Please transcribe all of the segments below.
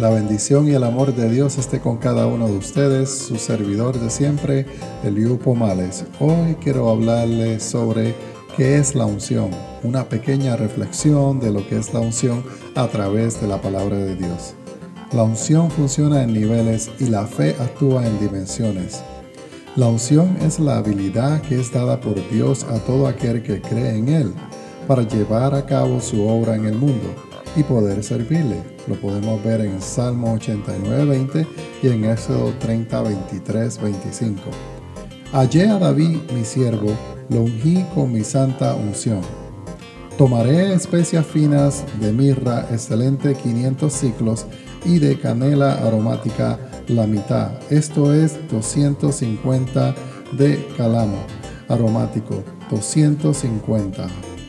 La bendición y el amor de Dios esté con cada uno de ustedes, su servidor de siempre, Eliú Pomales. Hoy quiero hablarles sobre qué es la unción, una pequeña reflexión de lo que es la unción a través de la palabra de Dios. La unción funciona en niveles y la fe actúa en dimensiones. La unción es la habilidad que es dada por Dios a todo aquel que cree en Él para llevar a cabo su obra en el mundo y poder servirle. Lo podemos ver en Salmo 89:20 y en Éxodo 30:23-25. Hallé a David, mi siervo, lo ungí con mi santa unción. Tomaré especias finas de mirra excelente 500 siclos y de canela aromática la mitad, esto es 250 de cálamo aromático, 250.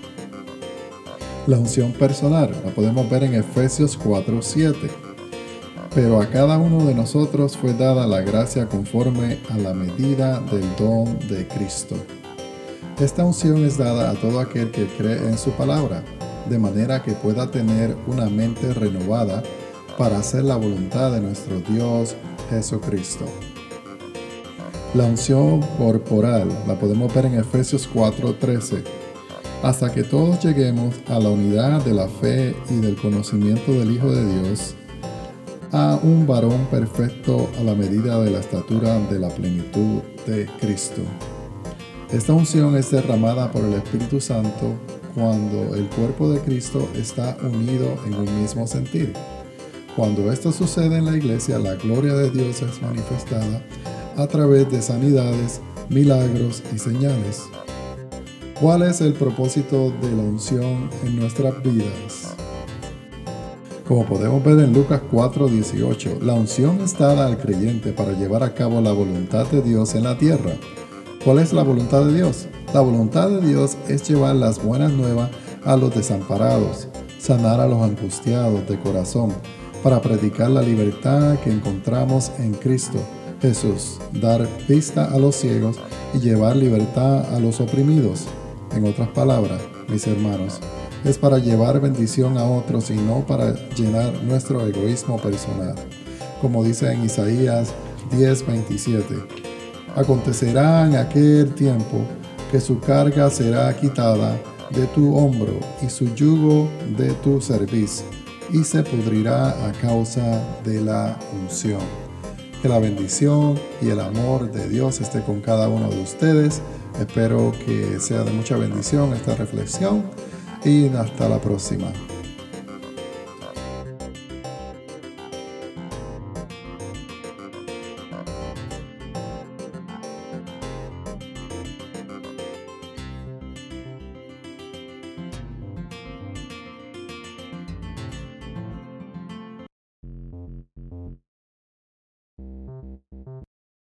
La unción personal la podemos ver en Efesios 4:7. Pero a cada uno de nosotros fue dada la gracia conforme a la medida del don de Cristo. Esta unción es dada a todo aquel que cree en su palabra, de manera que pueda tener una mente renovada para hacer la voluntad de nuestro Dios Jesucristo. La unción corporal la podemos ver en Efesios 4:13. Hasta que todos lleguemos a la unidad de la fe y del conocimiento del Hijo de Dios, a un varón perfecto a la medida de la estatura de la plenitud de Cristo. Esta unción es derramada por el Espíritu Santo cuando el cuerpo de Cristo está unido en un mismo sentir. Cuando esto sucede en la iglesia, la gloria de Dios es manifestada a través de sanidades, milagros y señales. ¿Cuál es el propósito de la unción en nuestras vidas? Como podemos ver en Lucas 4:18, la unción es dada al creyente para llevar a cabo la voluntad de Dios en la tierra. ¿Cuál es la voluntad de Dios? La voluntad de Dios es llevar las buenas nuevas a los desamparados, sanar a los angustiados de corazón, para predicar la libertad que encontramos en Cristo Jesús, dar vista a los ciegos y llevar libertad a los oprimidos. En otras palabras, mis hermanos, es para llevar bendición a otros y no para llenar nuestro egoísmo personal. Como dice en Isaías 10:27, acontecerá en aquel tiempo que su carga será quitada de tu hombro y su yugo de tu cerviz, y se pudrirá a causa de la unción. Que la bendición y el amor de Dios esté con cada uno de ustedes. Espero que sea de mucha bendición esta reflexión y hasta la próxima.